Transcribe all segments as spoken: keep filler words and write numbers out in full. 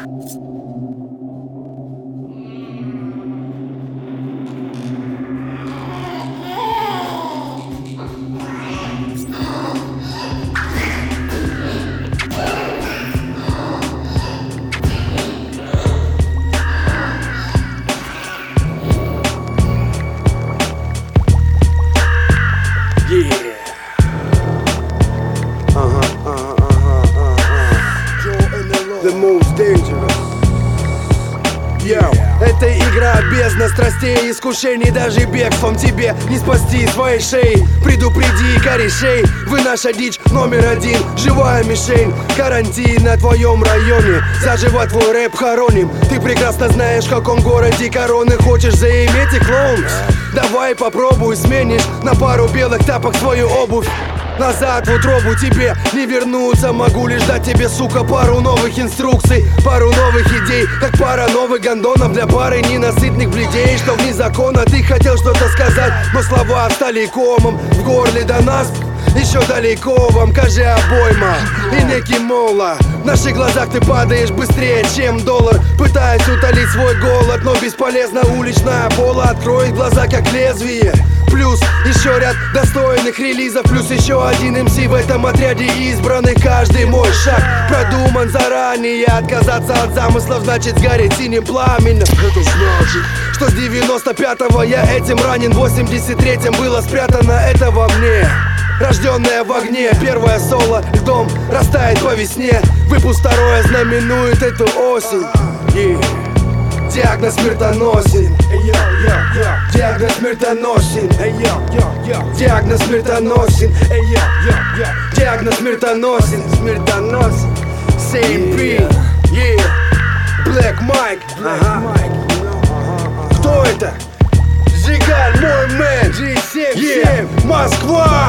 The most dangerous. Yo, это игра бездна страстей, искушений, даже бегством тебе не спасти своей шеи. Предупреди корешей, вы наша дичь номер один, живая мишень. Карантин на твоем районе, заживо твой рэп хороним. Ты прекрасно знаешь, в каком городе короны хочешь заиметь и клоунс. Давай попробуй, сменишь на пару белых тапок свою обувь. Назад в утробу тебе не вернуться. Могу лишь дать тебе, сука, пару новых инструкций, пару новых идей, как пара новых гондонов для пары ненасытных бледей. Что вне закона ты хотел что-то сказать, но слова стали комом в горле до нас. Еще далеко вам, кажи обойма и некий мола. В наших глазах ты падаешь быстрее, чем доллар. Пытаясь утолить свой голод, но бесполезно. Уличная пола откроет глаза, как лезвие. Плюс еще ряд достойных релизов, плюс еще один эм си в этом отряде избранный. Каждый мой шаг продуман заранее. Отказаться от замыслов значит сгореть синим пламенем. Это значит, что с девяносто пятого я этим ранен, в восемьдесят третьем было спрятано это во мне. Рожденная в огне, первое соло льдом растает по весне. Выпуск второе знаменует эту осень. Yeah. Диагноз смертоносен. Диагноз смертоносен. Диагноз смертоносен. Диагноз смертоносен. Смертоносен. Same beat. Yeah. Black Mike. Кто это? Жигаль, мой мэн. джи семь семь. Москва.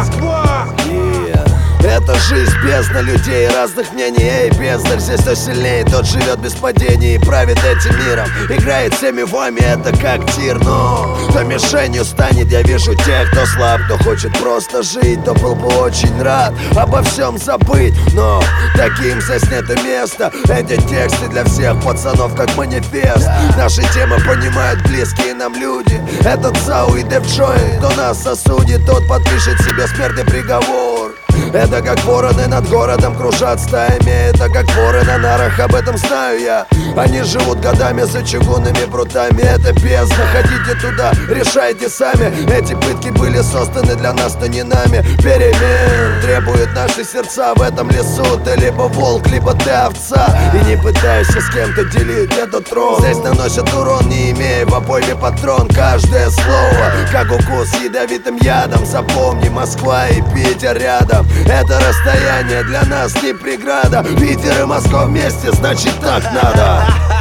Это жизнь бездна людей разных мнений. Эй, бездарь, здесь кто сильнее, тот живет без падений и правит этим миром. Играет всеми вами, это как тир, но то мишенью станет. Я вижу тех, кто слаб, кто хочет просто жить, то был бы очень рад обо всем забыть. Но таким здесь нет и места. Эти тексты для всех пацанов как манифест. Наши темы понимают близкие нам люди. Этот Сау и Дев Джой, кто нас осудит, тот подпишет себе смертный приговор. Это как вороны над городом кружат стаями. Это как воры на нарах, об этом знаю я. Они живут годами за чугунными прутами. Это бездна, ходите туда, решайте сами. Эти пытки были созданы для нас, но не нами. Перемен требуют наши сердца в этом лесу. Ты либо волк, либо ты овца. И не пытайся с кем-то делить этот трон. Здесь наносят урон, не имея в обойме патрон. Каждое слово, как укус ядовитым ядом. Запомни, Москва и Питер рядом. Это расстояние для нас не преграда. Питер и Москва вместе, значит так надо.